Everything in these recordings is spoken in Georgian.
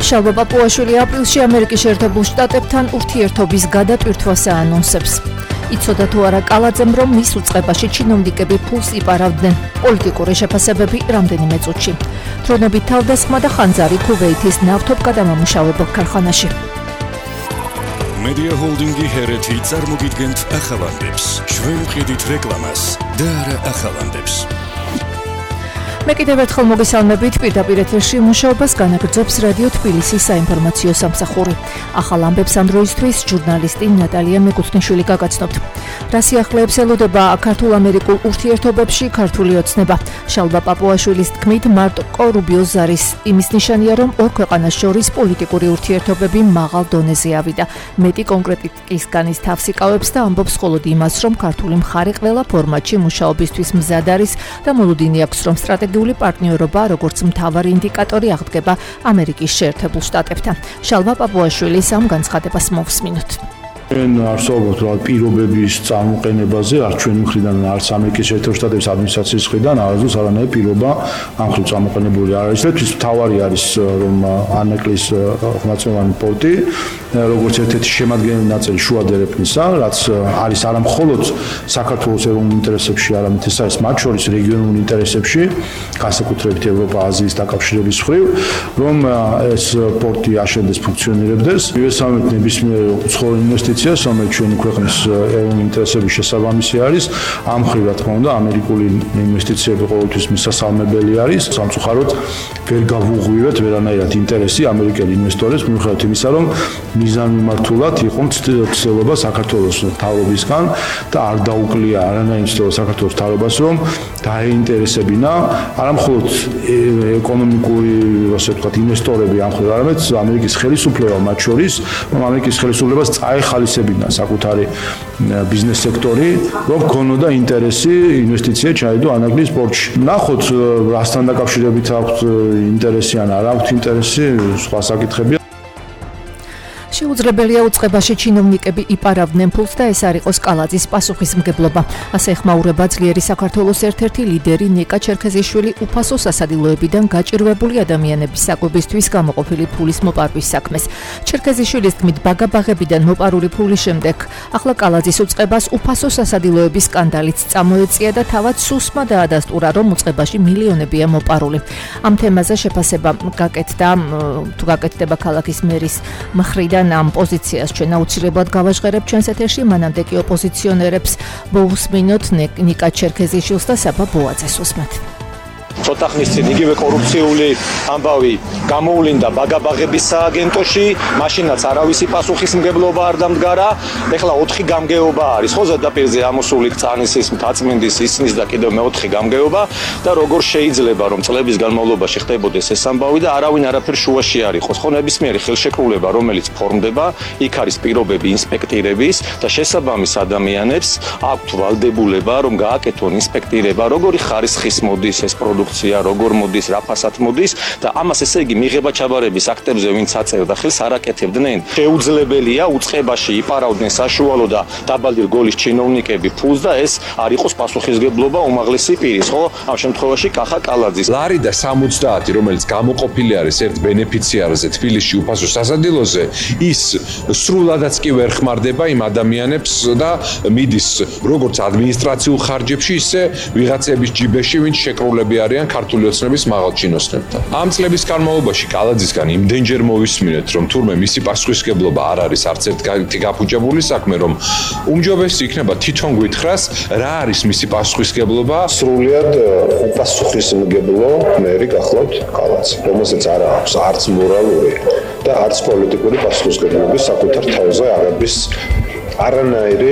შალვა პაპუაშვილი აპრილში ამერიკის შეერთებულ შტატებთან ურთიერთობის გადატვირთვას აანონსებს. იცოდა თუ არა კალაძემ, რომ მის უწყებაში ჩინოვნიკები ფულს იპარავდნენ. პოლიტიკური შეფასებები რამდენიმე წუთში. დრონებით თავდასხმა და ხანძარი ქუვეითის ნავთობგადამამუშავებელ ქარხანაში. Media Holding-ი ჰერეთი წარმოგიდგენთ ახალანდებს. ჩვენ ვყიდით რეკლამას და არა ახალანდებს. მე კიდევ ერთხელ მოგესალმებით პირდაპირ ეთერში მუშაობას განაგრძობს რადიო თბილისის საინფორმაციო სამსახური. ახალ ამბებს ამ დროისთვის ჟურნალისტი ნატალია მეკუთვნიშვილი გაგაცნობთ. რა სიახლეებს ელოდება ქართულ-ამერიკულ ურთიერთობებში ქართული ოცნება. შალვა პაპუაშვილის თქმით, მარკო რუბიოს ზარის იმის ნიშანია, რომ ორ ქვეყანას შორის პოლიტიკური ურთიერთობები მაღალ დონეზე ავიდა. მეტი კონკრეტიკისგანის თავს იკავებს და ამბობს მხოლოდ იმას, რომ ქართული მხარე ყველა ფორმატში მუშაობისთვის მზად არის და მოლოდინი აქვს, რომ სტრატეგიული პარტნიორობა როგორც მთავარი ინდიკატორი აღდგება ამერიკის შეერთებულ შტატებთან. შალვა პაპუაშვილის ამ განცხადებას მოვსმინოთ. ჩვენ არსებობთ პირობების წარმოყენებაზე, არც ჩვენი მხრიდან, არც ამერიკის შეერთებულ შტატების ადმინისტრაციის მხრიდან არასდროს არანაირი პირობა ამ მხრივ წარმოყენებული არ არის. ეს მთავარი არის, რომ ანაკლის ხმაწოვანი პორტი, როგორც ერთ-ერთი შემადგენელი ნაწილი შუა დერეფნისა, რაც არის არა მხოლოდ საქართველოს ეროვნულ ინტერესებში, არამედ ეს არის მათ შორის რეგიონულ ინტერესებში, განსაკუთრებით ევროპა-აზიის დაკავშირების მხრივ, რომ ეს პორტი აშენდეს, ფუნქციონირებდეს. მივესალმებით ნებისმიერ უცხოურ ინვესტიციას, რომელიც ჩვენი ქვეყნის ეროვნული ინტერესების შესაბამისი არის. ამ მხრივ, რა თქმა უნდა, ამერიკული ინვესტიციები ყოველთვის მისასალმებელი არის. სამწუხაროდ ვერ გავუღვივეთ ვერანაირად ინტერესი ამერიკელი ინვესტორებს, მიუხედავად იმისა, რომ მიზანმიმართულად იყო ცდილობა საქართველოს მთავრობისგან და არ დაუკლია არანაირი ცდილობა საქართველოს მთავრობას, რომ დაეინტერესებინა არა მხოლოდ ეკონომიკური, ასე ვთქვათ, ინვესტორები ამ მხრივ, არამედ ამერიკის ხელისუფლება მათ შორის, რომ ამერიკის ხელისუფლებას წაეხალისებინა საკუთარი ბიზნეს სექტორი, რომ ქონოდა ინტერესი ინვესტიცია ჩაიდო ანაკლის პორტში. ნახოთ, რასთან დაკავშირებით აქვს ინტერესი ან არ აქვს ინტერესი, სხვა საკითხებია. შეუძლებელია უწყებაში ჩინოვნიკები იპარავდნენ ფულს და ეს არ იყოს კალაძის პასუხისმგებლობა. ასე ეხმაურება ძლიერი საქართველოს ერთ-ერთი ლიდერი ნიკა ჩერქეზიშვილი უფასო სასადილოებიდან გაჭირვებული ადამიანების საკვებისთვის გამოყოფილი ფულის მოპარვის საქმეს. ჩერქეზიშვილის თქმით, ბაგაბაღებიდან მოპარული ფულის შემდეგ ახლა კალაძის უწყებას უფასო სასადილოების სკანდალიც წამოეწია და თავად სუსმა დაადასტურა, რომ უწყებაში მილიონებია მოპარული. ამ თემაზე შეფასება გაკეთდა, თუ გაკეთდება ქალაქის მერის მხრიდან ამ პოზიციას ჩვენ აუცილებლად გავაჟღერებთ ჩვენს ეთერში, მანამდე კი ოპოზიციონერებს მოусმინოთ ნიკა ჩერქეზიშვილს და საბა ბოაძეს უსმენთ. ცოტა ხნის წინ იგივე კორუფციული ამბავი გამოვლინდა ბაგაბაღების სააგენტოში, მაშინაც არავისი პასუხისმგებლობა არ დამდგარა. ეხლა 4 გამგეობა არის, ხო, ზედაპირზე ამოსული წანისის, მთაწმინდის, ისნის და კიდევ მე-4 გამგეობა და როგორ შეიძლება რომ წლების განმავლობაში ხდებოდეს ეს ამბავი და არავინ არაფერ შუაში არ იყოს. ხო, ნებისმიერი ხელშეკრულება, რომელიც ფორმდება, იქ არის პირობები ინსპექტირების და შესაბამის ადამიანებს აქვთ ვალდებულება, რომ გააკეთონ ინსპექტირება, როგორი ხარისხის მოდის ეს პროდუქცია, როგორ მოდის, რა ფასად მოდის და ამას ესე იგი მიღება ჩაბარების აქტებზე ვინც აწერდა ხელს არ აკეთებდნენ. შეუძლებელია უწყებაში იპარავდნენ საშუალო და დაბალი რგოლის ჩინოვნიკები ფულს და ეს არ იყოს პასუხისმგებლობა უმაღლესი პირის, ხო? ამ შემთხვევაში კახა კალაძის. ლარი და 70, რომელიც გამოყოფილი არის ერთ ბენეფიციარზე თბილისში უფასო სასადილოზე, ის სრულადაც კი ვერ ხმარდება იმ ადამიანებს და მიდის როგორც ადმინისტრაციულ ხარჯებში, ისე ვიღაცების ჯიბეში, ვინც შეკრულები არიან ქართული ოცნების მაღალჩინოსნებთან. ამ წლების განმავლობაში კალაძისგან იმდენჯერ მოვისმინეთ, რომ თურმე მისი პასუხისმგებლობა არ არის არც ერთი გაფუჭებული საქმე, რომ უმჯობესი იქნება თვითონ გვითხრას, რა არის მისი პასუხისმგებლობა. სრულიად უპასუხისმგებლო მერი გახლავთ კალაძე, რომელსაც არ აქვს არც მორალური და არც პოლიტიკური პასუხისმგებლობის საკუთარ თავზე არების არანაირი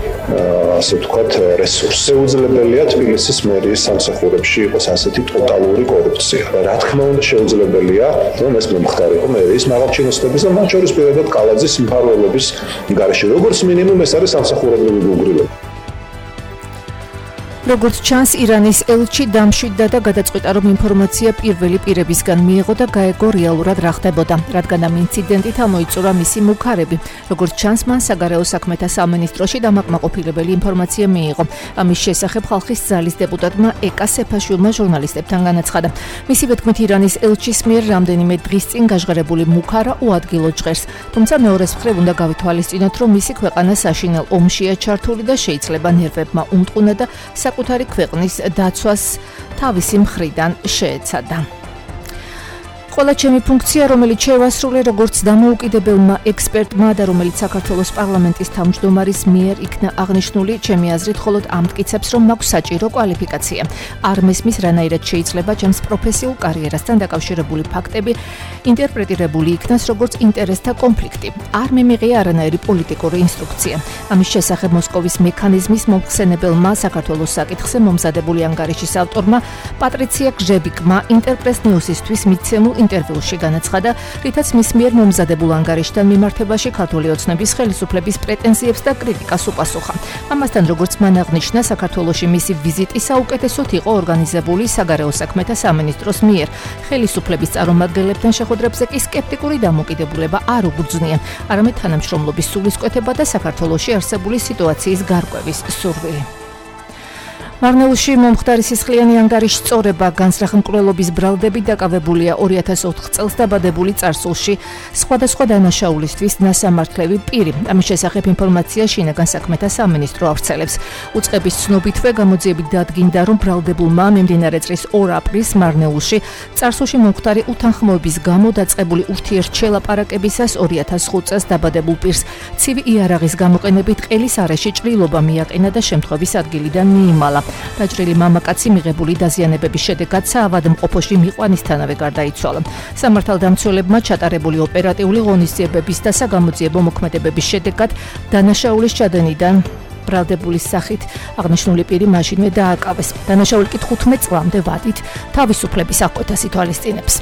ასე ვთქვათ რესურსი. შეუძლებელია თბილისის მერიის სამსახურებში იყოს ასეთი ტოტალური კორუფცია. რა თქმა უნდა შეუძლებელია, რომ ეს მომხდარიყო მერიის მაღალჩინოსნების და მათ შორის პირადად კალაძის მფარველობის გარეშე. როგორც მინიმუმ ეს არის სამსახურებრივი გულგრილობა. როგორც ჩანს, ირანის ელჩი დამშვიდდა და გადაწყვიტა, რომ ინფორმაცია პირველი პირებისგან მიიღო და გაეგო რეალურად რა ხდებოდა, რადგან ამ ინციდენტით ამოიწურა მისი მუქარები. როგორც ჩანს, მან საგარეო საქმეთა სამინისტროში დამაკმაყოფილებელი ინფორმაცია მიიღო. ამის შესახებ ხალხის ძალის დეპუტატმა ეკა სეფაშვილმა ჟურნალისტებთან განაცხადა. მისივე თქმით, ირანის ელჩის მიერ რამდენიმე დღის წინ გაჟღერებული მუქარა უადგილო ჟღერს, თუმცა მეორეს მხრივ უნდა გავითვალისწინოთ, რომ მისი ქვეყანა საშინელ ომშია ჩართული და შეიძლება ნერვებმა უმტყუნა და საკუთარი ქვეყნის დაცვას თავისი მხრიდან შეეცადა. ყველა ჩემი ფუნქცია, რომელიც შევასრულე როგორც დამოუკიდებელმა ექსპერტმა და რომელიც საქართველოს პარლამენტის თავმჯდომარის მიერ იქნა აღნიშნული, ჩემი აზრით მხოლოდ ამტკიცებს, რომ მაქვს საჭირო კვალიფიკაცია. არ მესმის, რანაირად შეიძლება ჩემს პროფესიულ კარიერასთან დაკავშირებული ფაქტები ინტერპრეტირებული იქნას როგორც ინტერესთა კონფლიქტი. არ მიმიღია არანაირი პოლიტიკური ინსტრუქცია. ამის შესახებ მოსკოვის მექანიზმის მომხსენებელმა საქართველოს საკითხზე მომზადებული ანგარიშის ავტორმა პატრიცია გჟებიკმა ინტერპრეს ნიუსისთვის მიცემულ ინტერვიუში განაცხადა, რითაც მის მიერ მომზადებულ ანგარიშთან მიმართებაში ქართული ოცნების ხელისუფლების პრეტენზიებს და კრიტიკას უპასუხა. ამასთან, როგორც მან აღნიშნა, საქართველოში მისი ვიზიტი საუკეთესოდ იყო ორგანიზებული საგარეო საქმეთა სამინისტროს მიერ. ხელისუფლების წარმომადგენლებთან შეხვედრებზე კი სკეპტიკური დამოკიდებულება არ უგრძნია, არამედ თანამშრომლობის სულისკვეთება და საქართველოში არსებული სიტუაციის გარკვევის სურვილი. მარნეულში მომხდარი სისხლიანი ანგარიშის წორება, განსახმკვლელობის ბრალდები დაკავებულია 2004 წელს დაბადებული წარსულში სხვადასხვა დანაშაულისთვის ნასამართლები პირი. ამის შესახებ ინფორმაცია შინაგან საქმეთა სამინისტრო ავრცელებს. უწყების ცნობითვე გამოძიებით დადგინდა, რომ ბრალდებულმა მიმდინარე წლის 2 აპრილს მარნეულში წარსულში მომხდარი უთანხმოების გამო დაწყებული ურთიერთშელაპარაკებისას 2005 წელს დაბადებულ პირს ცივი იარაღის გამოყენებით ყელის არეში ჭრილობა მიაყენა და შემთხვევის ადგილიდან მიიმალა. დაჭრილი მამაკაცი მიღებული დაზიანებების შედეგად საავადმყოფოში მიყვანისთანავე გარდაიცვალა. სამართალდამცველებმა ჩატარებული ოპერატიული ღონისძიებების და საგამოძიებო მოქმედებების შედეგად დანაშაულის ჩადენიდან ბრალდებულის სახით აღნიშნული პირი მაშინვე დააკავეს. დანაშაული კი 15 წლამდე ვადით თავისუფლების აღკვეთას ითვალისწინებს.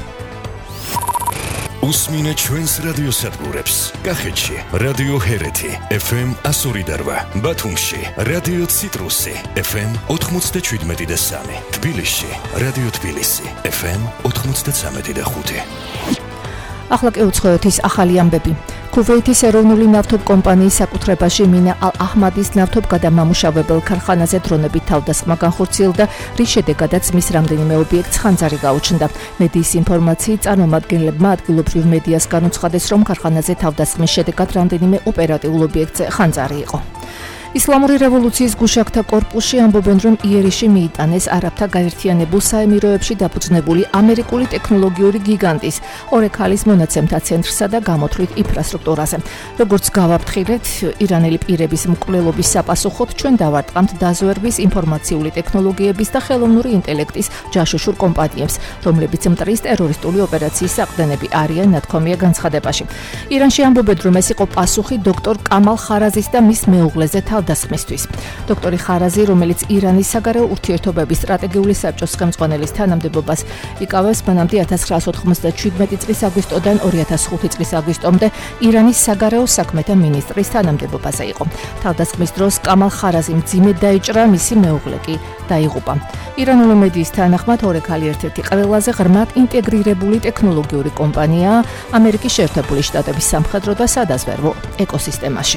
უსმინე ჩვენს რადიოსადგურებს. კახეთში რადიო ჰერეთი FM 102.8, ბათუმში რადიო ციტრუსი FM 97.3, თბილისში რადიო თბილისი FM 93.5. ახლა კი უცხოეთის ახალი ამბები. ქუვეითის ეროვნული ნავთობკომპანიის საკუთრებაში მინა ალ-აჰმადის ნავთობგადამამუშავებელ ქარხანაზე დრონებით თავდასხმა განხორციელდა, რის შედეგადაც მის რამდენიმე ობიექტს ხანძარი გაუჩნდა. მედიის ინფორმაციით წარმომადგენლებმა ადგილობრივ მედიას განუცხადეს, რომ ქარხანაზე თავდასხმის შედეგად რამდენიმე ოპერატიულ ობიექტზე ხანძარი იყო. ისლამური რევოლუციის გუშაქთა კორპუსში ამბობენ, რომ იერიში მიიტანეს არაბთა გაერთიანებულ საემიროებში დაფუძნებული ამერიკული ტექნოლოგიური გიგანტის ორეკალის მონაცემთა ცენტრსა და გამოთვლით ინფრასტრუქტურაზე. როგორც გავაფრთხილეთ, ირანელი პირების მკვლელობის საპასუხოდ ჩვენ დავარტყამთ დაზვერვის ინფორმაციული ტექნოლოგიების და ხელოვნური ინტელექტის ჯაშუშურ კომპანიებს, რომლებიც მტრის ტერორისტული ოპერაციის საყრდენები არიან, ნათქვამია განცხადებაში. ირანში ამბობენ, რომ ეს იყო პასუხი დოქტორ კამალ ხარაზის და მის მეუღლეზე დასხმისთვის. დოქტორი ხარაზი, რომელიც ირანის საგარეო ურთიერთობების სტრატეგიული საბჭოს ხელმძღვანელის თანამდებობას იკავებს, მანამდე 1997 წლის აგვისტოდან 2005 წლის აგვისტომდე ირანის საგარეო საქმეთა მინისტრის თანამდებობაზე იყო. თავდასხმის დროს კამალ ხარაზი მძიმედ დაიჭრა, მისი მეუღლე კი დაიღუპა. ირანული მედიის თანახმად ორეკალი ერთ-ერთი ყველაზე ღრმად ინტეგრირებული ტექნოლოგიური კომპანიაა ამერიკის შეერთებული შტატების სამხედრო და სადაზვერვო ეკოსისტემაში.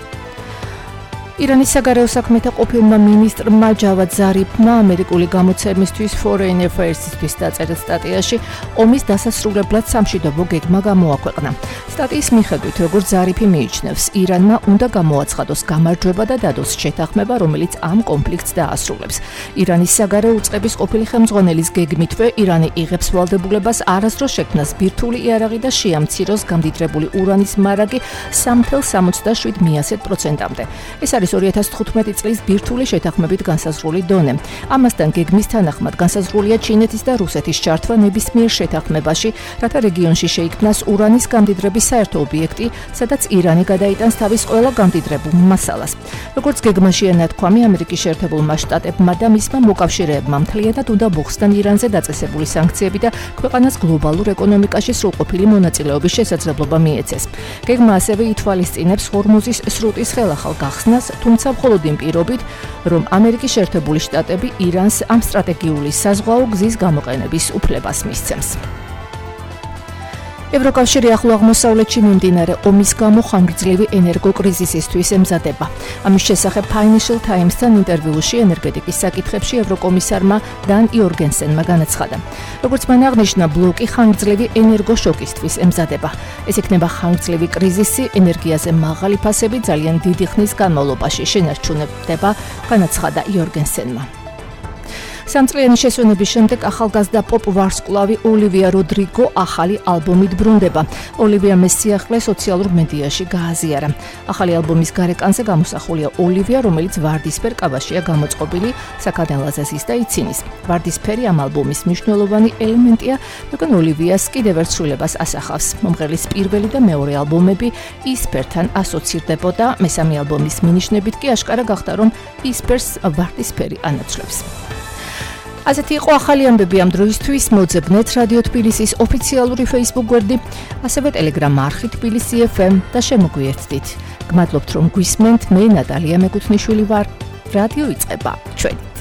ირანის საგარეო საქმეთა ყოფილმა მინისტრმა ჯავად ზარიფმა ამერიკული გამოცემისთვის Foreign Affairs-ისთვის დაწერილ სტატიაში ომის დასასრულებლად სამშვიდობო გეგმა გამოაქვეყნა. სტატიის მიხედვით, როგორც ზარიფი მიიჩნევს, ირანმა უნდა გამოაცხადოს გამარჯვება და დადოს შეთანხმება, რომელიც ამ კონფლიქტს დაასრულებს. ირანის საგარეო უწყების ყოფილი ხელმძღვანელის გეგმითვე, ირანი იღებს ვალდებულებას არასდროს შექმნას ბირთვული იარაღი და შეამციროს გამდიდრებული ურანის მარაგი 3.77%-მდე. ეს არის 2015 წლის ბირთვული შეთანხმებით განსაზღვრული დონე. ამასთან გეგმის თანახმად განსაზღვრულია ჩინეთის და რუსეთის ჩართვა ნებისმიერ შეთანხმებაში, რათა რეგიონში შეიქმნას ურანის გამდიდრების საერთო ობიექტი, სადაც ირანი გადაიტანს თავის ყველა გამდიდრებულ მასალას. როგორც გეგმაშია ნათქვამი, ამერიკის შეერთებულმა შტატებმა და მისმა მოკავშირეებმა მთლიანად უნდა მოხსნან ირანზე დაწესებული სანქციები და ქვეყანას გლობალურ ეკონომიკაში სრულყოფილი მონაწილეობის შესაძლებლობა მიეცეს. გეგმა ასევე ითვალისწინებს ჰორმუზის სრუტის ხელახალ გახსნას, თუმცა მხოლოდ იმ პირობით, რომ ამერიკის შეერთებული შტატები ირანს ამ სტრატეგიული საზღვაო გზის გამოყენების უფლებას მისცემს. ევროკავშირი ახლო აღმოსავლეთში მიმდინარე ომის გამო ხანგრძლივი ენერგოკრიზისისთვის ემზადება. ამის შესახებ Financial Times-თან ინტერვიუში ენერგეტიკის საკითხებში ევროკომისარმა დან იორგენსენმა განაცხადა. როგორც მან აღნიშნა, ბლოკი ხანგრძლივი ენერგოშოკისთვის ემზადება. ეს იქნება ხანგრძლივი კრიზისი, ენერგიაზე მაღალი ფასები ძალიან დიდი ხნის განმავლობაში შენარჩუნდება, განაცხადა იორგენსენმა. სამწლიანი შესვენების შემდეგ ახალგაზრდა პოპ ვარსკვლავი ოლივია როდრიგო ახალი ალბომით ბრუნდება. ოლივია მის სიახლე სოციალურ მედიაში გააზიარა. ახალი ალბომის გარეკანზე გამოსახულია ოლივია, რომელიც ვარდისფერ კაბაშია გამოწყობილი, საქადენლაზეს ის და იცინის. ვარდისფერი ამ ალბომის მნიშვნელოვანი ელემენტია, მაგრამ ოლივიას კიდევ ერთ ცვლილებას ასახავს. მომღერლის პირველი და მეორე ალბომები ისფერთან ასოცირდებოდა, მესამე ალბომის მინიშნებით კი აშკარა გახდა, რომ ისფერს ვარდისფერი ანაცვლებს. ასეთი იყო ახალი ამბები ამ დროისთვის. მოძებნეთ რადიო თბილისის ოფიციალური Facebook გვერდი, ასევე Telegram არხი თბილისი FM და შემოგვიერთდით. გმადლობთ რომ გვისმენთ, მე ნატალია მეკუთვნიშვილი ვარ. რადიო იწყება. ჩვენ